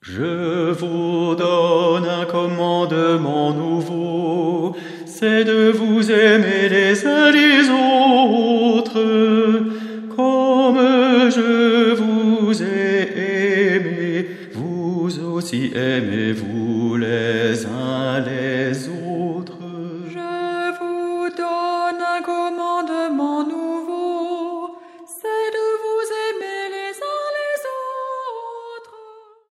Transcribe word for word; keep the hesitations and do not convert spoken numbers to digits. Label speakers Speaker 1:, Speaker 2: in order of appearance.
Speaker 1: Je vous donne un commandement nouveau, c'est de vous aimer les uns les autres, comme je vous ai aimé, vous aussi aimez-vous les uns les